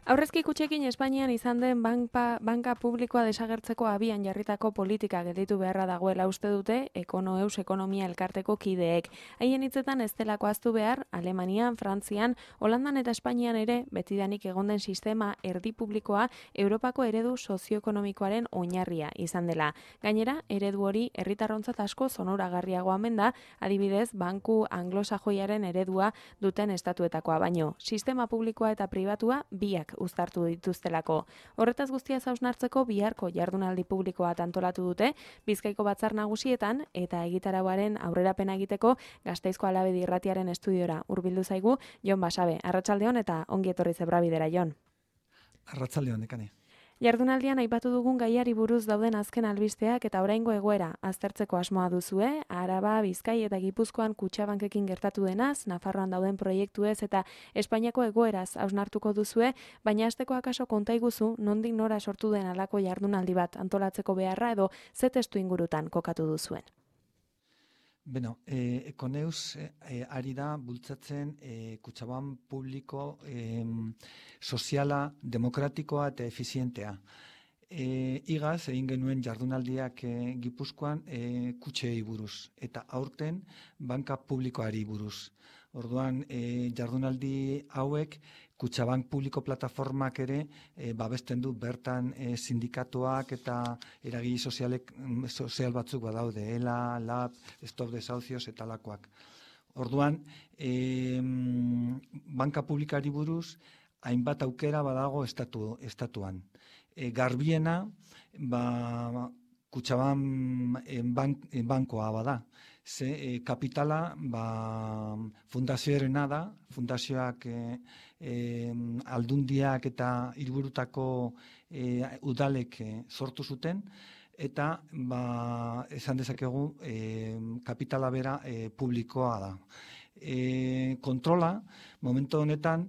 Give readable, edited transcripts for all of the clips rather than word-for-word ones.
Aurrezki kutxekin Espainian izan den banka publikoa desagertzeko abian jarritako politika gelditu beharra dagoela uste dute Ekonoeus ekonomia elkarteko kideek. Haien hitzetan ez delako ahaztu behar, Alemanian, Frantzian, Holandan eta Espainian ere betidanik egon den sistema erdi publikoa Europako eredu sozioekonomikoaren oinarria izan dela. Gainera, eredu hori herritarrontzat asko zonoragarriagoa omen da, adibidez, banku anglosajoiaren eredua duten estatuetakoa baino. Sistema publikoa eta pribatua biak uztartu dituztelako. Horretaz guztia hausnartzeko biharko jardunaldi publikoa antolatu dute, Bizkaiko batzar nagusietan eta egitarauaren aurrerapena egiteko Gasteizko Alabedi Irratiaren estudiora hurbildu zaigu Jon Basabe. Arratsaldeon eta ongi etorri Zebrabidera, Jon. Arratsaldeon, Nekane. Jardunaldian aipatu dugun gaiari buruz dauden azken albisteak eta oraingo egoera aztertzeko asmoa duzue, Araba, Bizkai eta Gipuzkoan Kutxabankekin gertatu denaz, Nafarroan dauden proiektuez eta Espainiako egoeraz hausnartuko duzue, baina hasteko akaso konta iguzu nondik nora sortu den halako jardunaldi bat antolatzeko beharra edo ze testu ingurutan kokatu duzuen. Beno, Ekoneus ari da bultzatzen kutxabank publiko soziala, demokratikoa eta efizientea. Igaz, egin genuen jardunaldiak Gipuzkoan kutxei buruz, eta aurten banka publikoari buruz. Orduan, jardunaldi hauek Kutxabank publiko plataformak ere babesten du bertan sindikatuak eta eragile sozial batzuk badaude, ELA, LAB, Stop Desahucios eta lakoak. Orduan, banka publikari buruz hainbat aukera badago estatuan. Garbiena, Kutxabank bankoa bada. Kapitala fundazioarena da, fundazioak aldundiak eta hiriburutako udalek sortu zuten, eta esan dezakegu kapitala bera publikoa da. Kontrola, momentu honetan,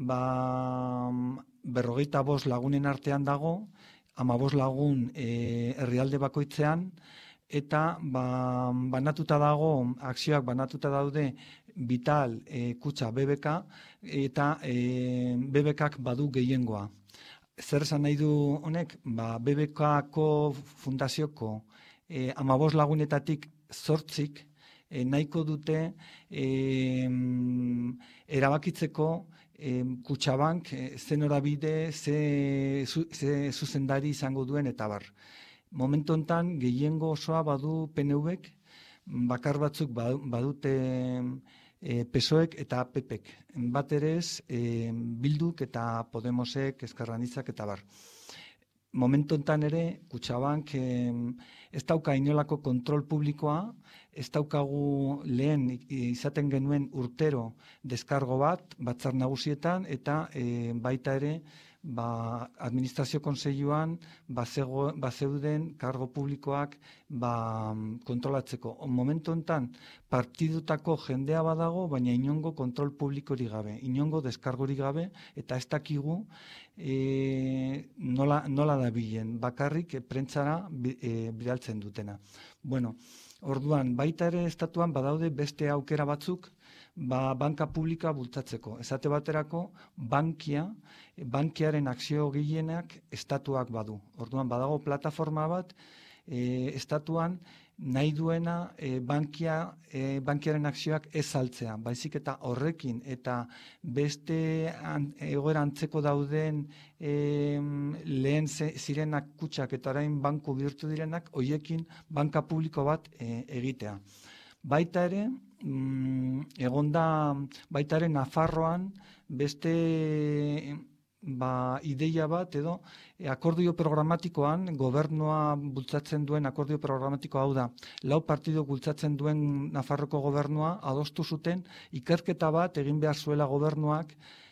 45 lagunen artean dago, 15 lagun herrialde bakoitzean, eta banatuta dago, akzioak banatuta daude Vital, Kutxa, BBK, eta BBKak badu gehiengoa. Zer esan nahi du honek? BBKko fundazioko 15 lagunetatik 8 nahiko dute erabakitzeko Kutxabank ze norabide, ze zuzendari izango duen eta bar. Momentu honetan gehiengo osoa badu PNVek, bakar batzuk badute PSOEk eta PPek. Bat ere ez Bilduk eta Podemosek, Ezker Anitzak eta bar. Momentu honetan ere Kutxabank ez dauka inolako kontrol publikoa, ez daukagu lehen izaten genuen urtero deskargo bat, batzar nagusietan, eta baita ere administrazio kontseiluan bazeuden kargo publikoak kontrolatzeko. Momentu honetan partidutako jendea badago, baina inongo kontrol publikori gabe, inongo deskargori gabe, eta ez dakigu nola dabilen, bakarrik prentsara bidaltzen dutena. Bueno, orduan, baita ere estatuan badaude beste aukera batzuk banka publika bultzatzeko. Esate baterako, bankiaren akzio gehienak estatuak badu. Orduan, badago plataforma bat, estatuan nahi duena bankiaren akzioak ez saltzea. Baizik eta horrekin eta beste egoera antzeko dauden lehen zirenak kutxak eta orain banku bihurtu direnak, hoiekin banka publiko bat egitea. Baita ere, baita ere Nafarroan beste ideia bat edo akordio programatikoan, gobernua bultzatzen duen akordio programatiko hau da, 4 partido bultzatzen duen Nafarroko gobernua adostu zuten ikerketa bat egin behar zuela gobernuak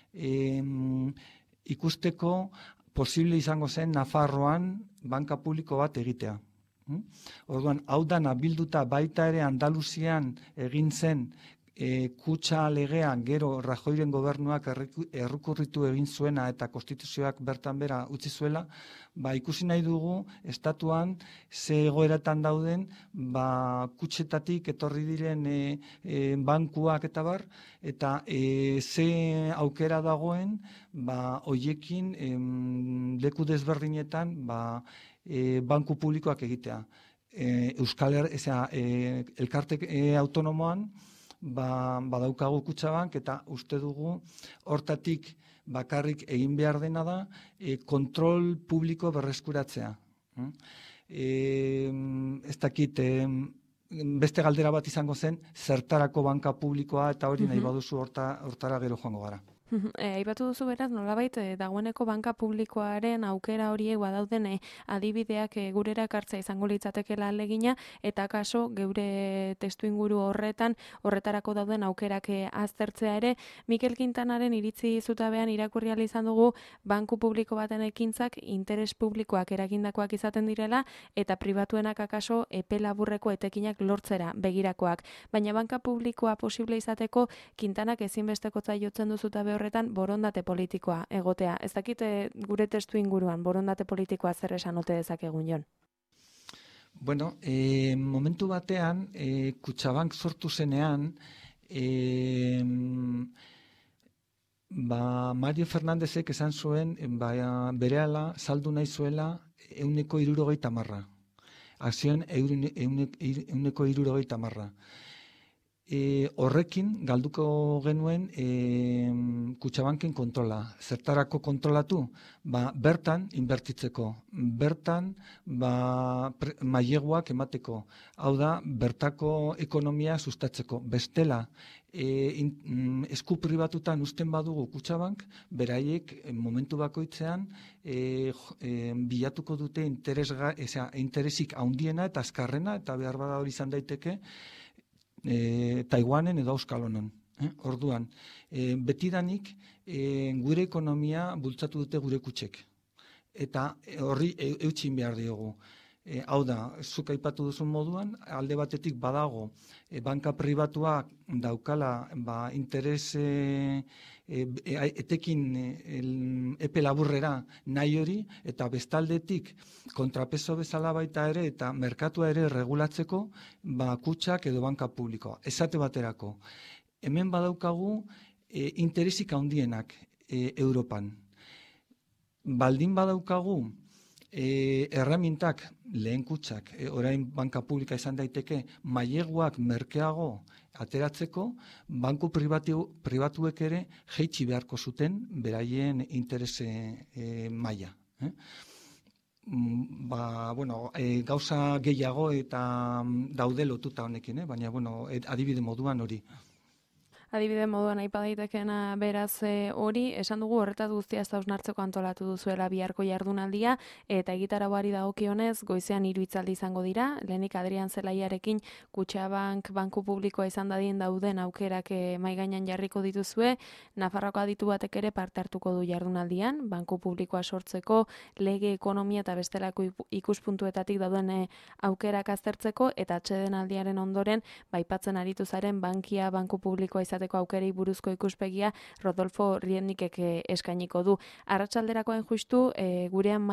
ikusteko posible izango zen Nafarroan banka publiko bat egitea. Orduan, hau dana bilduta baita ere Andaluzian egin zen kutxa legean gero Rajoyren gobernuak errekurritu egin zuena eta konstituzioak bertan bera utzi zuela, ikusi nahi dugu estatuan ze egoeratan dauden kutxetatik etorri diren bankuak eta bar, eta ze aukera dagoen hoiekin leku desberdinetan banku publikoak egitea. Elkarte autonomoan badaukagu Kutxabank eta uste dugu hortatik bakarrik egin behar dena da kontrol publiko berreskuratzea. Ez dakit, beste galdera bat izango zen, zertarako banka publikoa eta hori nahi baduzu hortara gero joango gara. Aipatu duzu beraz, nolabait dagoeneko banka publikoaren aukera horiek badauden adibideak gurera ekartzea izango litzatekeela ahalegina, eta kaso geure testuinguru horretarako dauden aukerak aztertzea ere. Mikel Quintanaren iritzi zutabean irakurri ahal izan dugu banku publiko baten ekintzak interes publikoak eragindakoak izaten direla eta pribatuenak akaso epe laburreko etekinak lortzera begirakoak. Baina banka publikoa posible izateko Quintanak ezinbestekotza jotzen du zutabe horretan borondate politikoa egotea. Ez dakite gure testu inguruan borondate politikoa zer esan ote dezakegun, Jon? Bueno, momentu batean, Kutxabank sortu zenean, Mario Fernandezek esan zuen, berehala saldu nahi zuela 170%. Akzioen 170%. Horrekin galduko genuen Kutxabanken kontrola. Zertarako kontrolatu? Bertan inbertitzeko, bertan maileguak emateko. Hau da, bertako ekonomia sustatzeko. Bestela, esku pribatutan uzten badugu Kutxabank, beraiek momentu bakoitzean bilatuko dute interesik handiena eta azkarrena, eta behar bada hori izan daiteke, Taiwanen edo Euskalonen. Orduan, betidanik gure ekonomia bultzatu dute gure kutxek. Eta horri eutxin behar diogu. Hau da, zuk aipatu duzun moduan, alde batetik badago, banka pribatuak daukala interes etekin epe laburrera nahi hori, eta bestaldetik kontrapeso bezala baita ere eta merkatua ere regulatzeko kutxak edo banka publikoa. Esate baterako, hemen badaukagu interesik handienak Europan. Baldin badaukagu erramintak, lehen kutxak, orain banka publika izan daiteke, maileguak merkeago ateratzeko, banku pribatuek ere jeitsi beharko zuten beraien interese maila. Gauza gehiago eta daude lotuta honekin, baina adibide moduan hori. Adibide moduan aipa daitekena beraz hori, esan dugu horretaz guztia ez hausnartzeko antolatu duzuela biharko jardunaldia, eta egitarauari dagokionez goizean 3 hitzaldi izango dira. Lehenik Adrian Zelaiarekin Kutxabank banku publikoa izan dadien dauden aukerak mahai gainean jarriko dituzue. Nafarroako aditu batek ere parte hartuko du jardunaldian, banku publikoa sortzeko, lege, ekonomia eta bestelako ikuspuntuetatik dauden aukerak aztertzeko, eta atsedenaldiaren ondoren aipatzen aritu zaren bankia banku publikoa izateko aukerei buruzko ikuspegia Rodolfo Riendikek eskainiko du. Arratsalderakoen justu gurean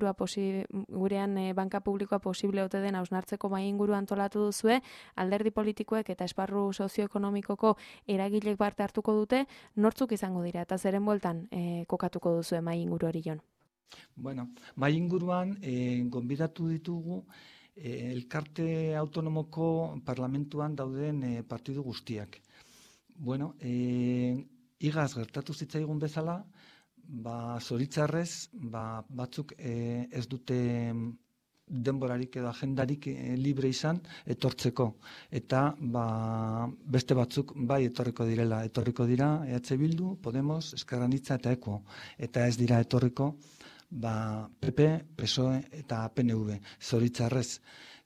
banka publikoa posible ote den hausnartzeko mahainguru antolatu duzue, alderdi politikoek eta esparru sozioekonomikoko eragilek parte hartuko dute, nortzuk izango dira eta zeren bueltan kokatuko duzue mahainguru hori, Jon? Bueno, mahainguruan gonbidatu ditugu elkarte autonomoko parlamentuan dauden partidu guztiak. Bueno, igaz gertatu zitzaigun bezala, zoritzarrez, batzuk ez dute denborarik edo agendarik libre izan etortzeko. Eta beste batzuk bai etorriko direla. Etorriko dira EH Bildu, Podemos, Ezker Anitza eta EKO. Eta ez dira etorriko PP, PSOE eta PNV. Zoritzarrez,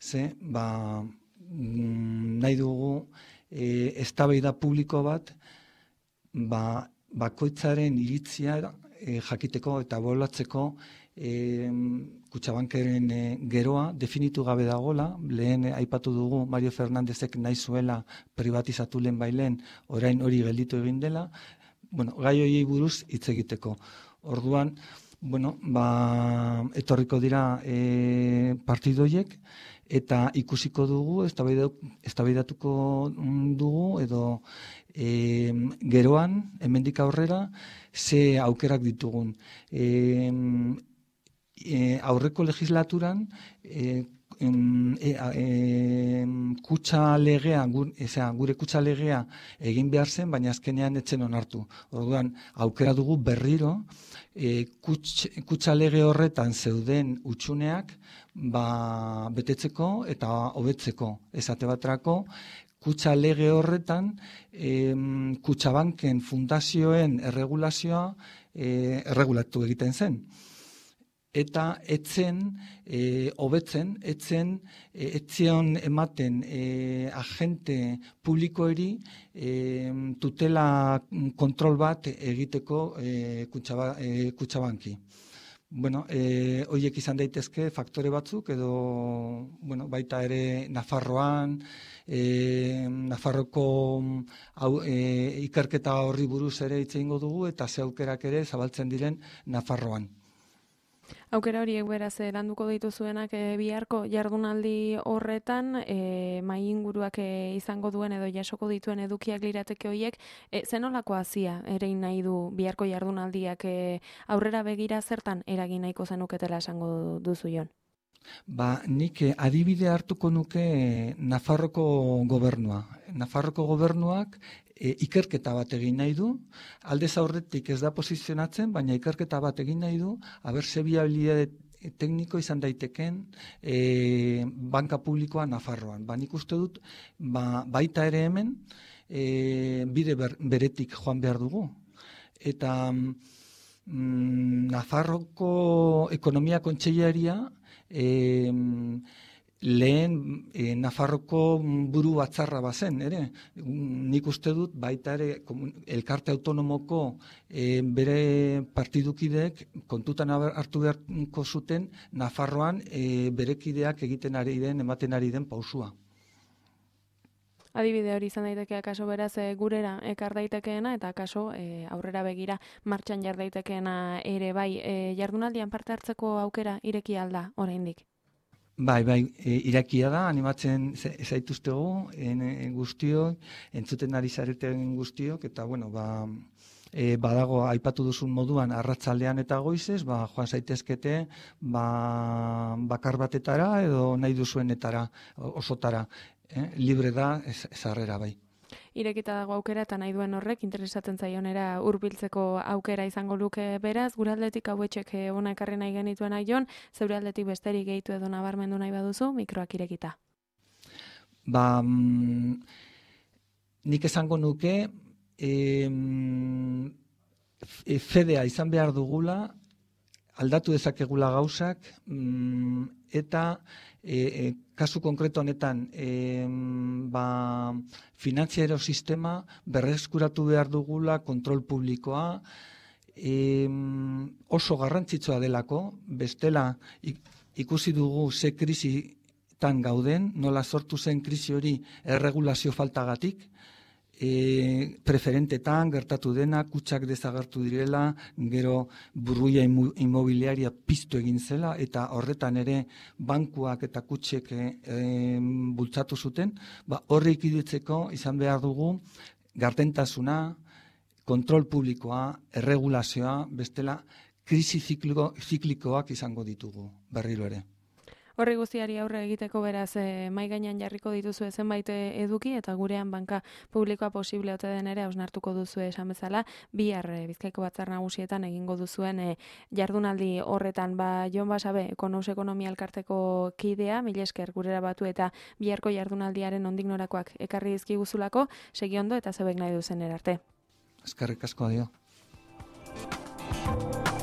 nahi dugu eztabaida publiko bat, bakoitzaren iritzia jakiteko eta bolatzeko Kutxabankeren geroa definitu gabe dagola, lehen aipatu dugu Mario Fernandezek nahi zuela privatizatu lehen bailen, orain hori gelditu egin dela, gai horiei buruz hitz egiteko. Orduan, etorriko dira partidoiek eta ikusiko dugu, eztabaidatuko dugu edo geroan, hemendik aurrera, ze aukerak ditugun. Aurreko legislaturan kutxa legea, gure kutxa legea egin behar zen, baina azkenean etzen onartu. Orduan, aukera dugu berriro, kutxa lege horretan zeuden hutsuneak betetzeko eta hobetzeko. Esate baterako, kutxa lege horretan Kutxabanken fundazioen erregulazioa erregulatu egiten zen. Eta etzen, hobetzen, etzion ematen agente publikoeri tutela kontrol bat egiteko Kutxabanki. Horiek izan daitezke faktore batzuk edo baita ere Nafarroan, Nafarroko ikerketa horri buruz ere hitz egingo dugu eta ze aukerak ere zabaltzen diren Nafarroan. Aukera horiek beraz landuko dituzuenak biharko jardunaldi horretan, mahai inguruak izango duen edo jasoko dituen edukiak lirateke horiek, zenolako hazia erein nahi du biharko jardunaldiak aurrera begira zertan eragin nahiko zenuketela esango duzu Jon? Nik adibide hartuko nuke Nafarroko gobernua. Nafarroko gobernuak ikerketa bat egin nahi du, aldez aurretik ez da posizionatzen, baina ikerketa bat egin nahi du, ze biabilitate tekniko izan daiteken banka publikoa Nafarroan. Nik uste dut, baita ere hemen, bide beretik joan behar dugu. Eta Nafarroko ekonomia kontseilaria lehen Nafarroko buru batzarra bazen, ere. Nik uste dut baita ere elkarte autonomoko bere partidukideek kontutan hartu beharko zuten Nafarroan berekideak ematen ari den pausua. Adibide hori izan daiteke akaso beraz gurera ekar daitekeena eta akaso aurrera begira martxan jar daitekeena ere bai. Jardunaldian parte hartzeko aukera ireki alda oraindik? Bai, irakia da, animatzen zaituztegu guztiok, entzuten ari zareten guztiok, eta badago aipatu duzun moduan arratsaldean eta goizez, joan zaitezkete bakar batetara edo nahi duzuenetara, osotara. Libre da, sarrera bai. Irekita dago aukera eta nahi duen horrek interesatzen zaionera hurbiltzeko aukera izango luke beraz, gure aldetik hauetxek ona ekarri nahi genituen Jon, zeure aldetik besterik gehitu edo nabarmendu nahi baduzu, mikroak irekita. Nik esango nuke fedea izan behar dugula, aldatu dezakegula gauzak, eta kasu konkreto honetan finantziero sistema berreskuratu behar dugula, kontrol publikoa, oso garrantzitsua delako, bestela ikusi dugu ze krisitan gauden, nola sortu zen krisi hori erregulazio faltagatik, preferentetan gertatu dena, kutxak desagertu direla, gero burbuila inmobiliaria piztu egin zela, eta horretan ere bankuak eta kutxek bultzatu zuten, horre ikiditzeko izan behar dugu gardentasuna, kontrol publikoa, erregulazioa, bestela krisi ziklikoak izango ditugu, berriro ere. Horri guztiari aurre egiteko beraz mahai gainean jarriko dituzu zenbait eduki eta gurean banka publikoa posible ote den ere hausnartuko duzu esan bezala, bihar Bizkaiko Batzar Nagusietan egingo duzuen jardunaldi horretan. Jon Basabe, Ekonomus Ekonomia Elkarteko kidea, mila esker gurera batu eta biharko jardunaldiaren nondik norakoak ekarri dizkiguzulako, segi ondo eta zeuek nahi duzen erarte. Eskerrik asko, adio.